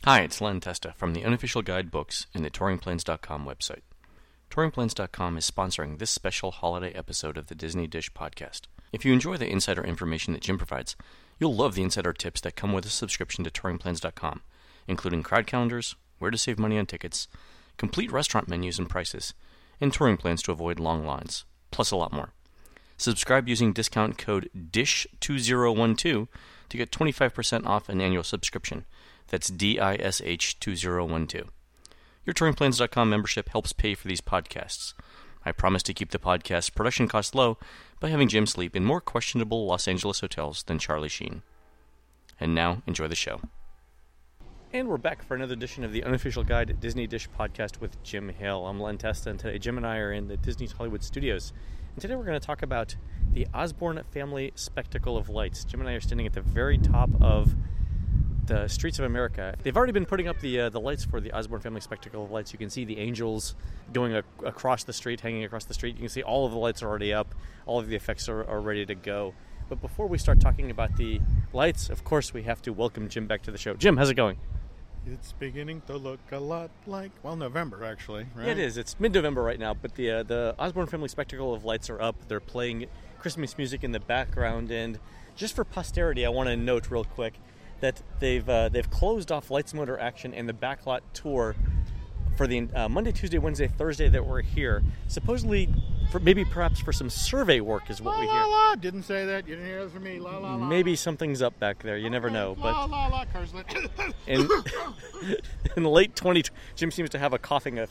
Hi, it's Len Testa from the Unofficial Guide Books and the TouringPlans.com website. TouringPlans.com is sponsoring this special holiday episode of the Disney Dish podcast. If you enjoy the insider information that Jim provides, you'll love the insider tips that come with a subscription to TouringPlans.com, including crowd calendars, where to save money on tickets, complete restaurant menus and prices, and touring plans to avoid long lines, plus a lot more. Subscribe using discount code DISH2012 to get 25% off an annual subscription. That's DISH2012. Your TouringPlans.com membership helps pay for these podcasts. I promise to keep the podcast production costs low by having Jim sleep in more questionable Los Angeles hotels than Charlie Sheen. And now, enjoy the show. And we're back for another edition of the Unofficial Guide Disney Dish podcast with Jim Hill. I'm Len Testa, and today Jim and I are in the Disney's Hollywood Studios. And today we're going to talk about the Osborne Family Spectacle of Lights. Jim and I are standing at the very top of the Streets of America. They've already been putting up the lights for the Osborne Family Spectacle of Lights. You can see the angels going across the street, hanging across the street. You can see all of the lights are already up. All of the effects are ready to go. But before we start talking about the lights, of course, we have to welcome Jim back to the show. Jim, how's it going? It's beginning to look a lot like, November, actually, right? Yeah, it is. It's mid-November right now, but the Osborne Family Spectacle of Lights are up. They're playing Christmas music in the background, and just for posterity, I want to note real quick that they've closed off Lights Motor Action and the Backlot Tour for the Monday, Tuesday, Wednesday, Thursday that we're here. Supposedly, perhaps for some survey work is what we hear. La la, didn't say that. You didn't hear that from me. La la la. Maybe something's up back there. You never know. La la la, cars lit. In the late 20, Jim seems to have a coughing fit.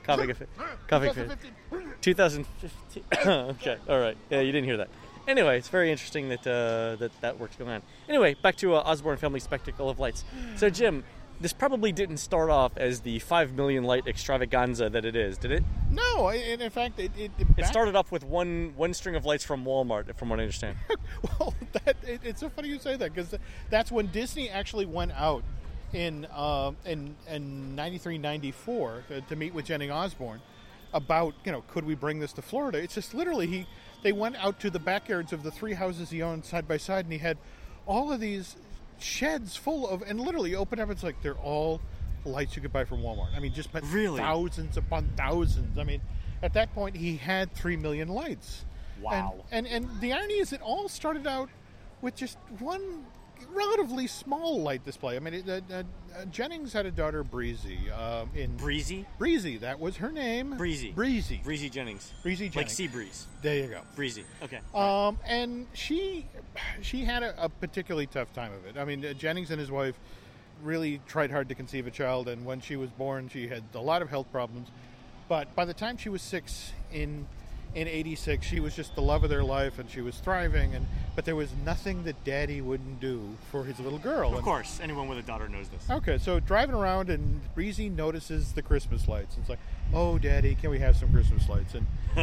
2015. Okay, all right. Yeah, you didn't hear that. Anyway, it's very interesting that work's going on. Anyway, back to Osborne Family Spectacle of Lights. So, Jim, this probably didn't start off as the 5 million light extravaganza that it is, did it? No, in fact, it started off with one string of lights from Walmart, from what I understand. Well, it's so funny you say that, because that's when Disney actually went out in 93, 94 to meet with Jenny Osborne about, could we bring this to Florida? It's just literally they went out to the backyards of the three houses he owned side by side, and he had all of these sheds full of, and literally open up, it's like they're all lights you could buy from Walmart. I mean, just really? Thousands upon thousands. I mean, at that point, he had 3 million lights. Wow. And the irony is it all started out with just one relatively small light display. I mean, Jennings had a daughter, Breezy. Breezy? Breezy, that was her name. Breezy. Breezy Jennings. Breezy Jennings. Like sea breeze. There you go. Breezy. Okay. And she had a particularly tough time of it. I mean, Jennings and his wife really tried hard to conceive a child, and when she was born, she had a lot of health problems. But by the time she was 6 in 86, she was just the love of their life, and she was thriving. But there was nothing that Daddy wouldn't do for his little girl. Of course, anyone with a daughter knows this. Okay, so driving around, and Breezy notices the Christmas lights. It's like, oh, Daddy, can we have some Christmas lights?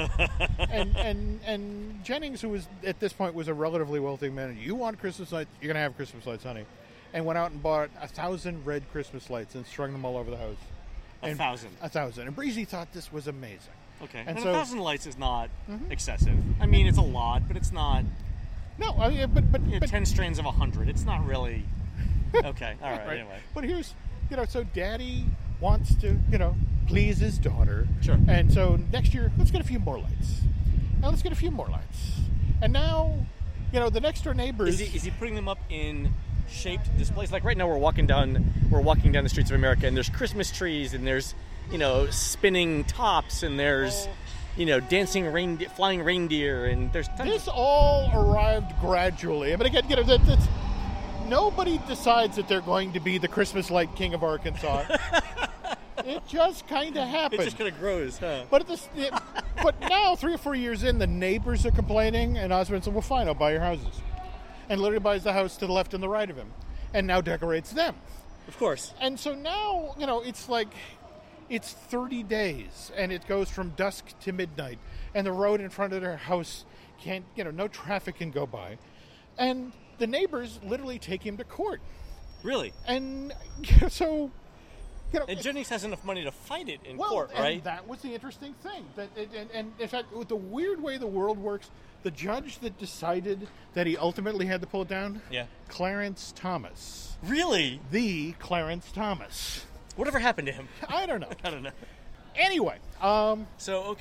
And Jennings, who was at this point was a relatively wealthy man, you want Christmas lights? You're gonna have Christmas lights, honey. And went out and bought 1,000 red Christmas lights and strung them all over the house. 1,000. 1,000. And Breezy thought this was amazing. Okay, and 1,000 lights is not excessive. I mean, it's a lot, but it's not. No, I mean, but 10 strands of 100. It's not really. Okay, all right. Anyway, but here's, so Daddy wants to, please his daughter. Sure. And so next year, let's get a few more lights. Now let's get a few more lights. And now, the next door neighbors. Is he putting them up in shaped displays? Like right now, we're walking down the streets of America, and there's Christmas trees, and there's spinning tops, and there's dancing flying reindeer, and there's tons. This all arrived gradually. I mean, again, that's nobody decides that they're going to be the Christmas light king of Arkansas. It just kind of happened. It just kind of grows, huh? But but now, 3 or 4 years in, the neighbors are complaining, and Osborne said, "Well, fine, I'll buy your houses," and literally buys the house to the left and the right of him, and now decorates them. Of course. And so now, it's like. It's 30 days, and it goes from dusk to midnight, and the road in front of their house can't, no traffic can go by. And the neighbors literally take him to court. Really? And so And Jennings has enough money to fight it in well, court, and right? that was the interesting thing. And in fact, with the weird way the world works, the judge that decided that he ultimately had to pull it down, Clarence Thomas. Really? The Clarence Thomas. Whatever happened to him? I don't know. I don't know. Anyway, but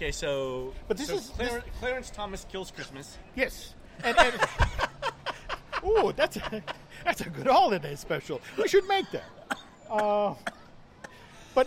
Clarence Thomas Kills Christmas. Yes. And ooh, that's a good holiday special. We should make that. But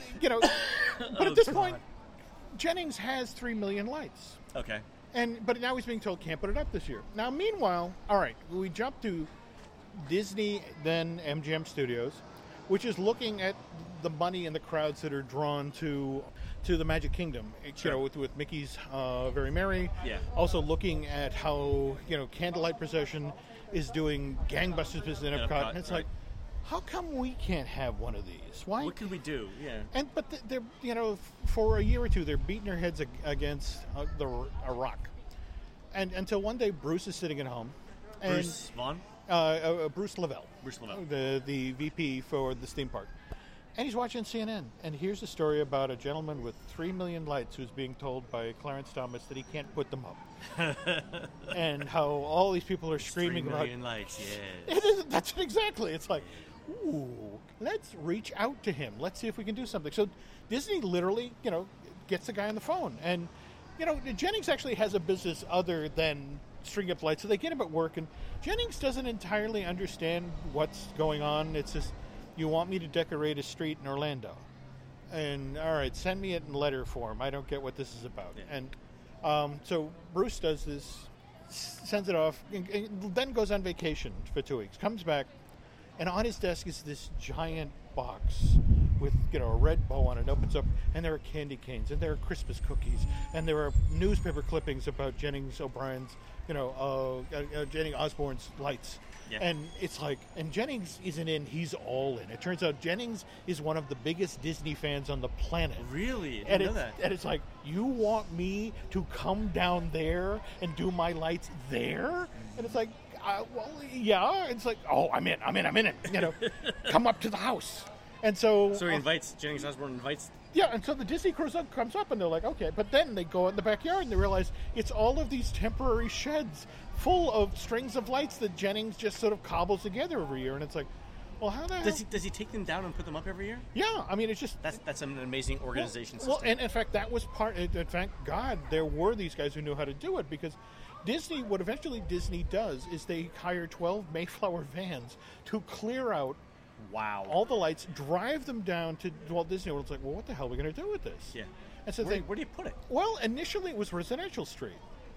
at this point, Jennings has 3 million lights. Okay. But now he's being told can't put it up this year. Now, meanwhile, all right, we jump to Disney, then MGM Studios, which is looking at the money and the crowds that are drawn to the Magic Kingdom. Sure. With Mickey's Very Merry. Yeah. Also looking at how Candlelight Procession is doing gangbusters business in Epcot, and it's like, how come we can't have one of these? Why? What can we do? Yeah. But they're for a year or two they're beating their heads against a rock, and until one day Bruce is sitting at home. And, Bruce Vaughn. Bruce Lavelle. Bruce Lavelle. The VP for this theme park. And he's watching CNN, and here's a story about a gentleman with 3 million lights who's being told by Clarence Thomas that he can't put them up. And how all these people are screaming 3 about... 3 million lights, yes. It is, that's it exactly. It's like, ooh, let's reach out to him. Let's see if we can do something. So Disney literally, gets the guy on the phone. And, Jennings actually has a business other than string up lights, so they get him at work. And Jennings doesn't entirely understand what's going on. It's just... You want me to decorate a street in Orlando? And, all right, send me it in letter form. I don't get what this is about. Yeah. And so Bruce does this, sends it off, and then goes on vacation for 2 weeks. Comes back, and on his desk is this giant box with, a red bow on it. Opens up, and there are candy canes, and there are Christmas cookies, and there are newspaper clippings about Jennings O'Brien's, Jennings Osborne's lights. Yeah. And it's like, and Jennings isn't in, he's all in. It turns out Jennings is one of the biggest Disney fans on the planet. Really? I didn't know that. And it's like, you want me to come down there and do my lights there? And it's like, well, yeah. It's like, oh, I'm in it. Come up to the house. And so... So he invites, Jennings Osborne invites... Yeah, and so the Disney Cruise comes up, and they're like, okay. But then they go in the backyard, and they realize it's all of these temporary sheds full of strings of lights that Jennings just sort of cobbles together every year. And it's like, well, how the hell... Does he take them down and put them up every year? Yeah, I mean, it's just... That's an amazing organization system. Well, and in fact, that was part... In fact, God, there were these guys who knew how to do it, because Disney, what eventually Disney does is they hire 12 Mayflower vans to clear out all the lights, drive them down to Walt Disney World. It's like, well, what the hell are we going to do with this? Yeah. And so where do you put it? Well, initially it was Residential Street.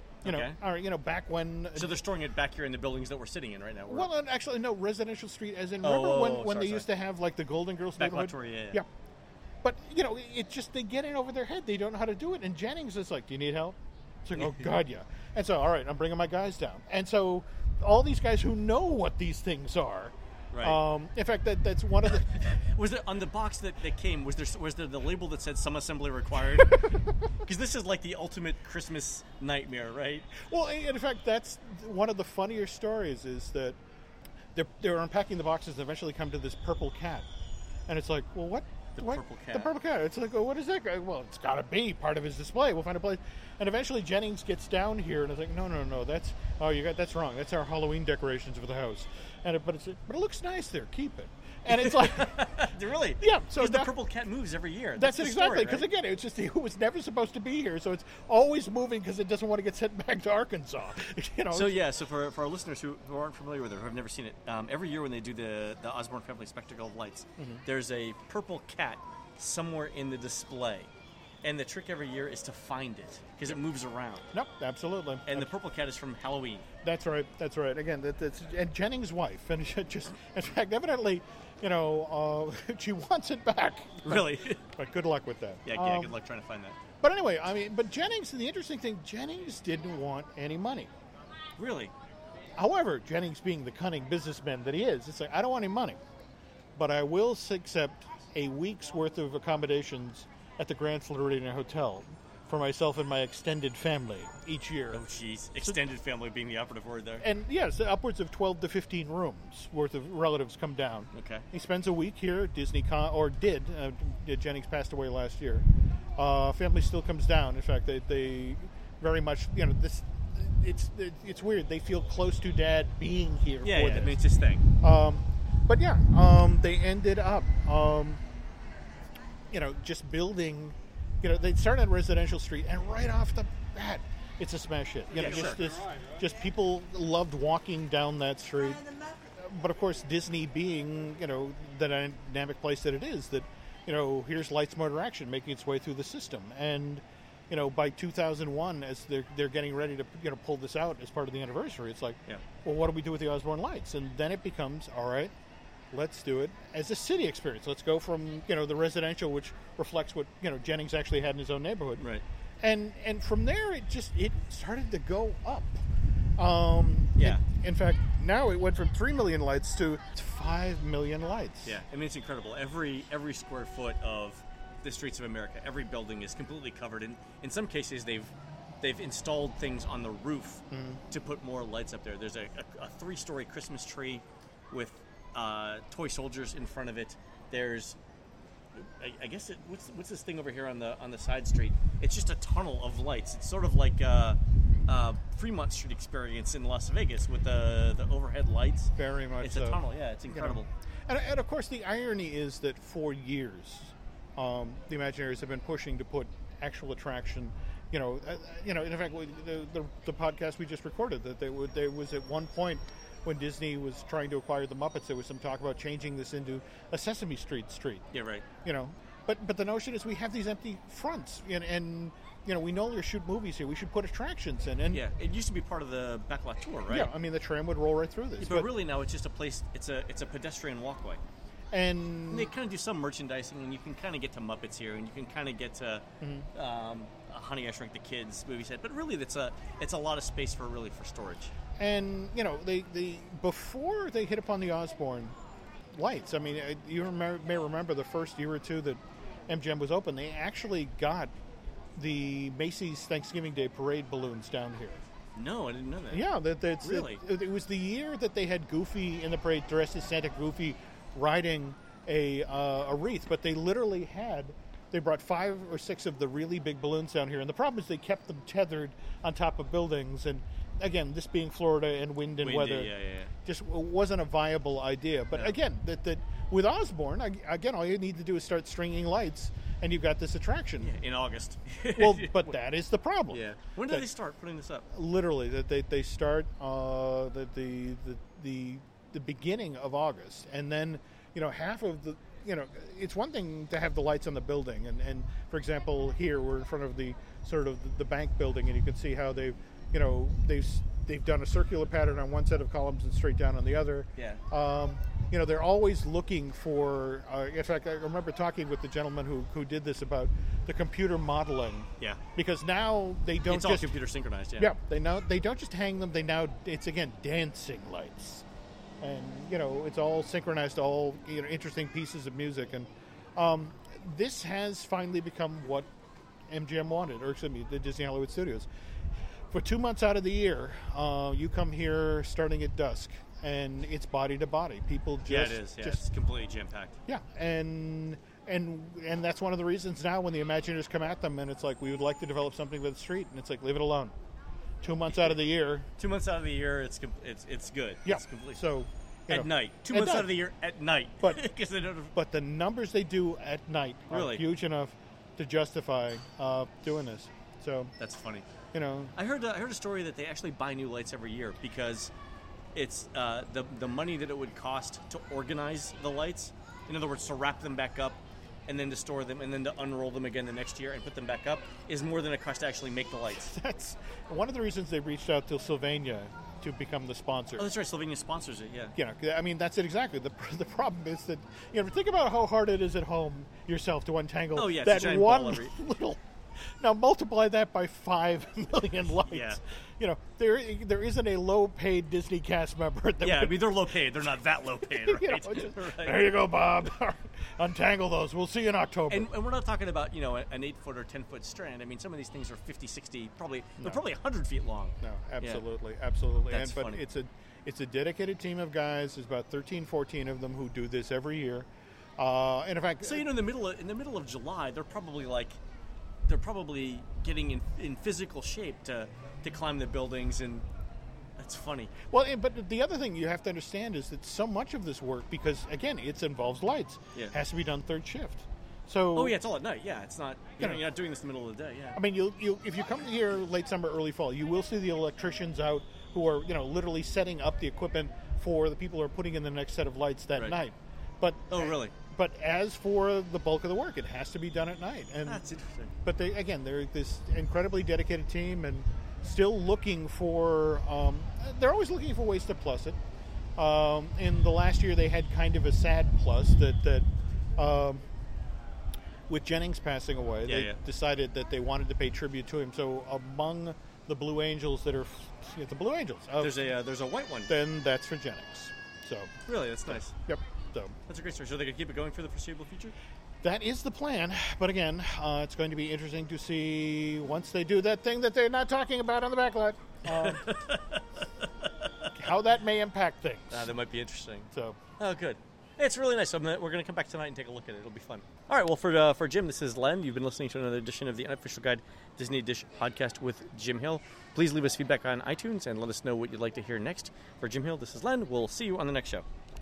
Back when... So they're storing it back here in the buildings that we're sitting in right now. Well, actually, no, Residential Street, as in, remember when they used to have, like, the Golden Girls neighborhood? Yeah. But, it just, they get in over their head. They don't know how to do it. And Jennings is like, do you need help? It's like, oh, God, yeah. And so, all right, I'm bringing my guys down. And so all these guys who know what these things are... Right. In fact, that's one of the... Was there on the box that came? Was there the label that said "some assembly required"? Because this is like the ultimate Christmas nightmare, right? Well, in fact, that's one of the funnier stories. Is that they're unpacking the boxes and eventually come to this purple cat, and it's like, well, what? Purple cat. The purple cat. It's like, well, what is that? Well, it's got to be part of his display. We'll find a place. And eventually Jennings gets down here, and it's like, no. That's wrong. That's our Halloween decorations for the house. But it looks nice there. Keep it. And it's like, really? Yeah. So the purple cat moves every year. That's it exactly. Because again, it's just it was never supposed to be here, so it's always moving because it doesn't want to get sent back to Arkansas. So for our listeners who aren't familiar with it, who have never seen it, every year when they do the Osborne Family Spectacle of Lights, there's a purple cat somewhere in the display. And the trick every year is to find it because it moves around. Nope, absolutely. And the purple cat is from Halloween. That's right. Again, that's and Jennings' wife, and just in fact, evidently, she wants it back. Really? But good luck with that. Yeah, good luck trying to find that. But anyway, but Jennings. The interesting thing, Jennings didn't want any money. Really? However, Jennings, being the cunning businessman that he is, it's like, I don't want any money, but I will accept a week's worth of accommodations at the Grand Floridian Hotel for myself and my extended family each year. Oh, jeez. Extended family being the operative word there. And yes, upwards of 12 to 15 rooms worth of relatives come down. Okay. He spends a week here at DisneyCon, or did. Jennings passed away last year. Family still comes down. In fact, they very much, this. It's weird. They feel close to Dad being here. Yeah, for yeah. this. I mean, it's his thing. But yeah, they ended up, just building. They started on Residential Street, and right off the bat, it's a smash hit. Just people loved walking down that street. But of course, Disney being, the dynamic place that it is, that, here's Lights Motor Action making its way through the system. And, by 2001, as they're getting ready to, pull this out as part of the anniversary, it's like, well, what do we do with the Osborne Lights? And then it becomes, all right, let's do it as a city experience. Let's go from, the residential, which reflects what, Jennings actually had in his own neighborhood. Right. And from there, it started to go up. In fact, now it went from 3 million lights to 5 million lights. Yeah, I mean, it's incredible. Every square foot of the streets of America, every building is completely covered. And in some cases, they've installed things on the roof to put more lights up there. There's a 3-story Christmas tree with toy soldiers in front of it. There's, I guess, what's this thing over here on the side street? It's just a tunnel of lights. It's sort of like Fremont Street experience in Las Vegas with the overhead lights. Very much. It's a tunnel. Yeah, it's incredible. And of course, the irony is that for years, the Imagineers have been pushing to put actual attraction. In fact, the podcast we just recorded, that there was at one point when Disney was trying to acquire the Muppets, there was some talk about changing this into a Sesame Street. Yeah, right. But the notion is we have these empty fronts, and we no longer shoot movies here. We should put attractions in. And yeah, it used to be part of the backlot tour, right? Yeah, I mean the tram would roll right through this. Yeah, but really now it's just a place. It's a pedestrian walkway. And they kind of do some merchandising, and you can kind of get to Muppets here, and you can kind of get to Honey, I Shrunk the Kids movie set. But really, it's a lot of space for storage. And they before they hit upon the Osborne lights, I mean, you may remember the first year or two that MGM was open, they actually got the Macy's Thanksgiving Day Parade balloons down here. No, I didn't know that. Yeah, really? It was the year that they had Goofy in the parade, dressed as Santa Goofy, riding a wreath. But they literally they brought 5 or 6 of the really big balloons down here. And the problem is they kept them tethered on top of buildings. And again, this being Florida and wind and weather, just wasn't a viable idea. But again, that with Osborne, again, all you need to do is start stringing lights, and you've got this attraction. Yeah, in August. Well, but that is the problem. Yeah. When do they start putting this up? Literally, that they start the beginning of August, and then half of the it's one thing to have the lights on the building, and for example, here we're in front of the sort of the bank building, and you can see how they've done a circular pattern on one set of columns and straight down on the other. Yeah. They're always looking for. In fact, I remember talking with the gentleman who did this about the computer modeling. Yeah. Because now they don't. It's all computer synchronized. Yeah. Yeah. They don't just hang them. It's again dancing lights, and it's all synchronized to all interesting pieces of music, and this has finally become what MGM wanted, or excuse me, the Disney Hollywood Studios. For 2 months out of the year, you come here starting at dusk, and it's body to body. People just... Yeah, it is. Yeah, it's completely jam-packed. Yeah, and that's one of the reasons now when the Imagineers come at them, and it's like, we would like to develop something for the street, and it's like, leave it alone. 2 months out of the year... 2 months out of the year, it's good. Yeah, it's completely... So... At night. 2 months out of the year, at night. But the numbers they do at night are huge enough to justify doing this. So that's funny. I heard a story that they actually buy new lights every year because it's the money that it would cost to organize the lights. In other words, to wrap them back up and then to store them and then to unroll them again the next year and put them back up is more than it costs to actually make the lights. That's one of the reasons they reached out to Sylvania to become the sponsor. Oh, that's right. Sylvania sponsors it, yeah. I mean, that's it exactly. The problem is that, think about how hard it is at home yourself to untangle that one little... Now multiply that by 5 million lights. Yeah. You know, there isn't a low-paid Disney cast member that Yeah, I would, mean, they're low paid. They're not that low paid, right? you know, just, Right. there you go, Bob. Untangle those. We'll see you in October. And we're not talking about, you know, an 8-foot or 10-foot strand. I mean, some of these things are 50, 60, they're probably 100 feet long. No, Yeah. absolutely. That's But funny. it's a dedicated team of guys. There's about 13, 14 of them who do this every year. And in fact, So, you know, in the middle of July, they're probably getting in physical shape to climb the buildings, and that's funny. well, but the other thing you have to understand is that so much of this work, because again, it involves lights, Yeah. has to be done third shift. So, Oh yeah, it's all at night. Yeah, it's not. You know, You're not doing this in the middle of the day. Yeah. I mean, if you come here late summer, early fall, you will see the electricians out who are, you know, literally setting up the equipment for the people who are putting in the next set of lights that Right. night. But Oh, really? But as for the bulk of the work, it has to be done at night. And That's interesting. but they're this incredibly dedicated team and still looking for. They're always looking for ways to plus it. In the last year, they had kind of a sad plus that with Jennings passing away, they decided that they wanted to pay tribute to him. So among the Blue Angels that are the Blue Angels, There's a white one. then that's for Jennings. So Really, that's nice. yep. So That's a great story. So they could keep it going for the foreseeable future. that is the plan. But again, it's going to be interesting to see once they do that thing that they're not talking about on the backlot, how that may impact things. That might be interesting. So Oh, good. It's really nice. We're going to come back tonight and take a look at it. It'll be fun. All right. Well, for Jim, this is Len. You've been listening to another edition of the Unofficial Guide Disney Dish podcast with Jim Hill. Please leave us feedback on iTunes and let us know what you'd like to hear next. For Jim Hill, this is Len. We'll see you on the next show.